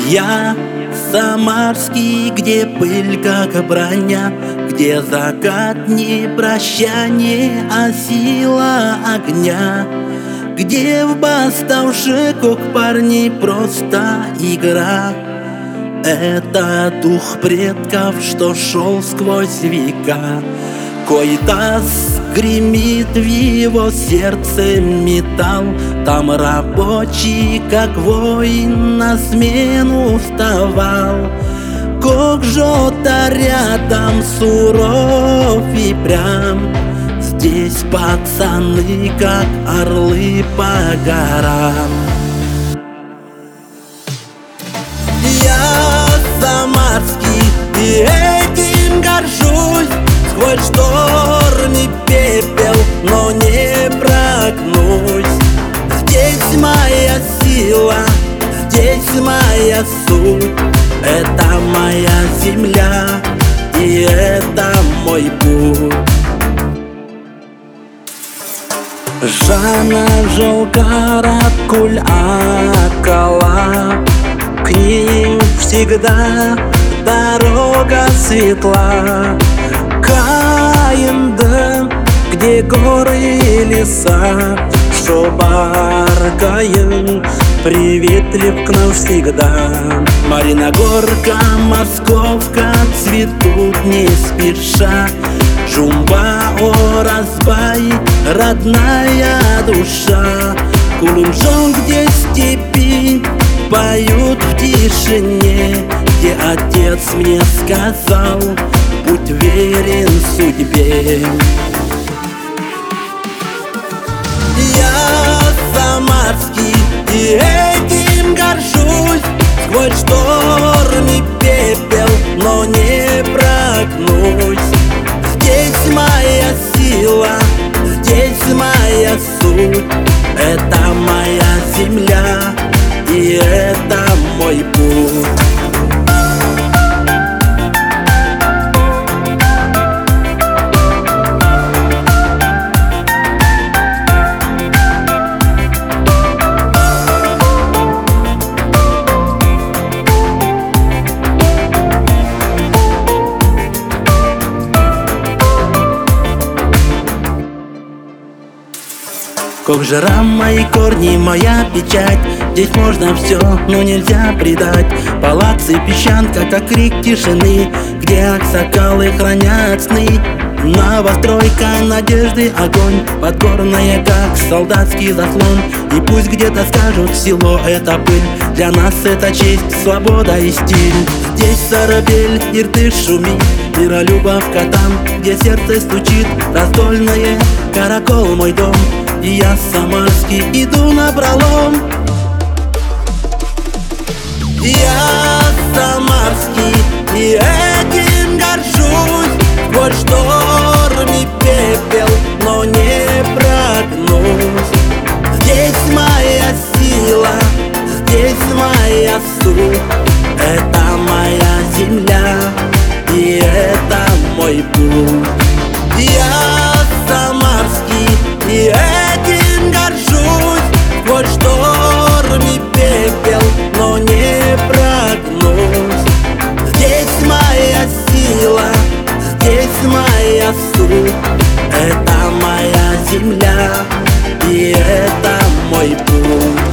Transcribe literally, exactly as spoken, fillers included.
Я самарский, где пыль как броня, где закат не прощание, а сила огня, где в бастовщиках парней просто игра. Это дух предков, что шел сквозь века. Кой-тас гремит в его сердце металл. Там рабочий, как воин, на смену вставал. Кокжота рядом суров и прям. Здесь пацаны, как орлы по горам. Я самарский, и этим горжусь. Сквозь шторм и пепел, но не прогнусь. Здесь моя сила, здесь моя суть. Это моя земля, и это мой путь. Жана Жолкара куль акала, к ним всегда дорога светла. Каинда, где горы и леса, шобаркаем, приветлив к нам всегда. Мариногорка, Московка цветут не спеша. Жумба, Оразбай, родная душа. Кулумжон, где степи поют в тишине, где отец мне сказал: будь верен судьбе. Я самарский, и этим горжусь. Сквозь шторм и пепел, но не прогнусь. Здесь моя сила, здесь моя суть. Это моя земля, и это мой путь. Кокжара, мои корни, моя печать. Здесь можно все, но нельзя предать. Палацы, песчанка, как крик тишины, где аксакалы хранят сны. Новостройка, надежды, огонь, подгорная, как солдатский заслон. И пусть где-то скажут: село — это пыль, для нас это честь, свобода и стиль. Здесь Сарабель, Иртыш шумит, Миролюбовка там, где сердце стучит. Раздольное, Каракол — мой дом, и я самарский, иду напролом. Я самарский, и этим горжусь. Сквозь шторм и пепел, но не прогнусь. Здесь моя сила, здесь моя суть. Это моя земля, и это мой путь. Я самарский, и этим горжусь. Сквозь шторм и пепел, но не прогнусь. Здесь моя сила, здесь моя суть. Это моя земля, и это мой путь.